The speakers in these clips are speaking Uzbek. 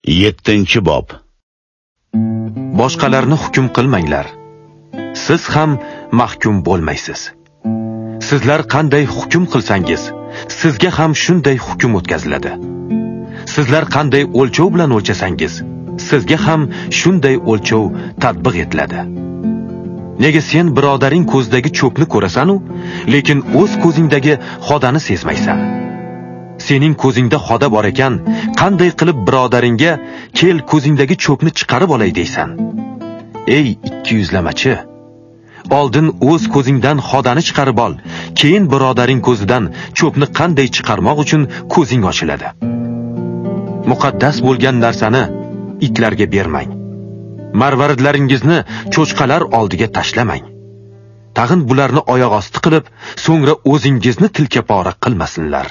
7-bob. Boshqalarni hukm qilmanglar. Siz ham mahkum bo'lmaysiz. Sizlar qanday hukm qilsangiz, sizga ham shunday hukm o'tkaziladi. Sizlar qanday o'lchov bilan o'lchasangiz, sizga ham shunday o'lchov tatbiq etiladi. Nega sen birodaring ko'zidagi cho'pni ko'rasan-u, lekin o'z ko'zingdagi xodani sezmaysan? Sening ko'zingda xoda bor ekan, qanday qilib birodaringga kel ko'zingdagi cho'pni chiqarib olay deysan? Ey ikkiyuzlamachi, oldin o'z ko'zingdan xodani chiqarib ol, keyin birodaring ko'zidan cho'pni qanday chiqarmoq uchun ko'zing ochiladi. Muqaddas bo'lgan narsani itlarga bermang. Marvaridlaringizni cho'chqalar oldiga tashlamang. Tag'in bularni oyoq osti qilib, so'ngra o'zingizni tilkapora qilmasinlar.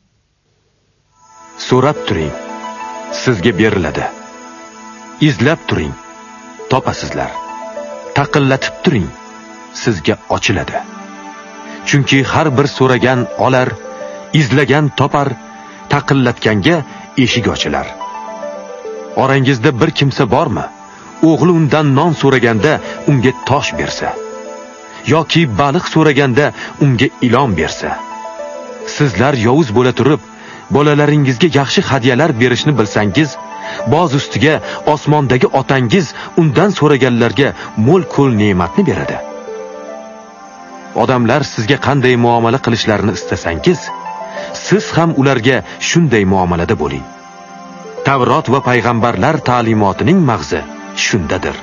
So'rab turing, sizga beriladi. Izlab turing, topasizlar. Taqillatib turing, sizga ochiladi. Chunki har bir so'ragan olar, izlagan topar, taqillatganga eshik ochilar. Orangizda bir kimsa bormi? O'g'li undan non so'raganda unga tosh bersa, yoki baliq so'raganda unga ilon bersa. Sizlar yovuz bo'la turib, bolalaringizga yaxshi hadyalar berishni bilsangiz, boz ustiga osmondagi otangiz undan so'raganlarga mo'l-ko'l ne'matni beradi. Odamlar sizga qanday muomala qilishlarini istasangiz, siz ham ularga shunday muomalada bo'ling. Tavrot va payg'ambarlar ta'limotining mag'zi shundadir.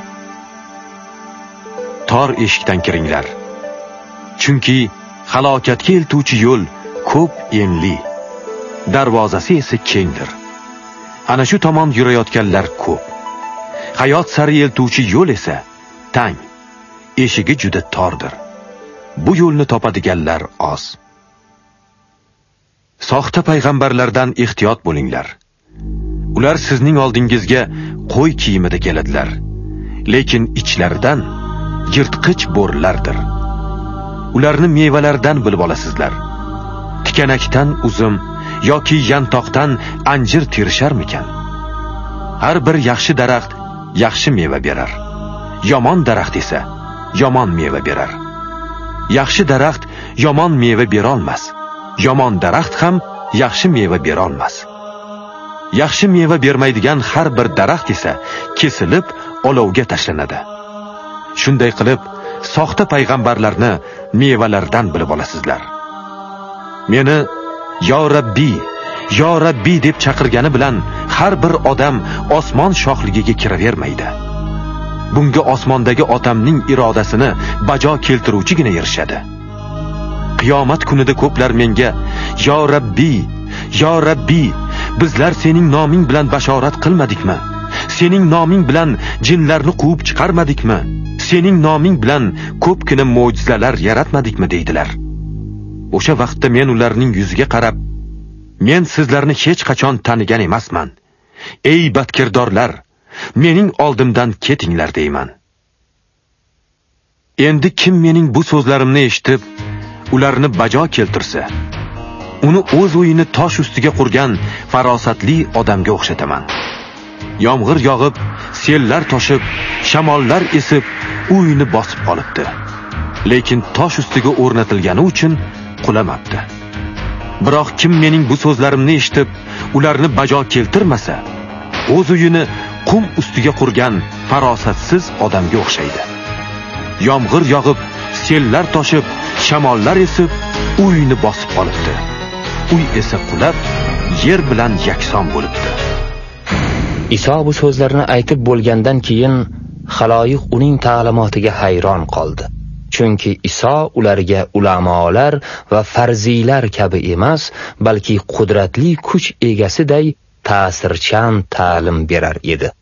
Tor eshikdan kiringlar. Chunki halokatga eltuvchi yo'l ko'p enli, darvozasi esa kengdir. Ana shu tomon yurayotganlar ko'p. Hayot sari eltuvchi yo'l esa tang, eshigi juda tordir. Bu yo'lni topadiganlar oz. Soxta payg'ambarlardan ehtiyot bo'linglar. Ular sizning oldingizga qo'y kiyimida keladilar, lekin ichlaridan yirtqich bo'rlardir. Ularni mevalardan bilib olasizlar. Tikanakdan uzum yoki yantoqdan anjir terisharmikan? Har bir yaxshi daraxt yaxshi meva berar. Yomon daraxt esa yomon meva berar. Yaxshi daraxt yomon meva bera olmas. Yomon daraxt ham yaxshi meva bera olmas. Yaxshi meva bermaydigan har bir daraxt esa kesilib olovga tashlanadi. Shunday qilib, soxta payg'ambarlarni mevalardan bilib olasizlar. Meni yo Rabbi deb chaqirgani bilan har bir odam osmon shohligiga kiravermaydi. Bunga osmondagi otamning irodasini bajo keltiruvchigina erishadi. Qiyomat kunida ko'plar menga yo Rabbi, bizlar sening noming bilan bashorat qilmadikmi? Sening noming bilan jinlarni quvib chiqarmadikmi? Sening noming bilan ko'pgina mo'jizalar yaratmadikmi deydilar. O'sha vaqtda men ularning yuziga qarab, men sizlarni hech qachon tanigan emasman. Ey badkirdorlar, mening oldimdan ketinglar deyman. Endi kim mening bu so'zlarimni eshitib, ularni bajo keltirsa, uni o'z uyini tosh ustiga qurgan farosatli odamga o'xshataman. Yomg'ir yog'ib, sellar toshib, shamollar esib, uyini bosib qolibdi. Lekin tosh ustiga o'rnatilgani uchun qulamabdi. Biroq kim mening bu so'zlarimni eshitib, ularni bajo keltirmasa, o'z uyini qum ustiga qurgan farosatsiz odamga o'xshaydi. Yomg'ir yog'ib, sellar toshib, shamollar esib, uyini bosib qolibdi. Uy esa qulab, yer bilan yakson bo'libdi. Iso bu so'zlarni aytib bo'lgandan keyin xaloyiq uning ta'limotiga hayron qoldi. Chunki Iso ularga ulamolar va farziylar kabi emas, balki qudratli kuch egasiday ta'sirchan ta'lim berar edi.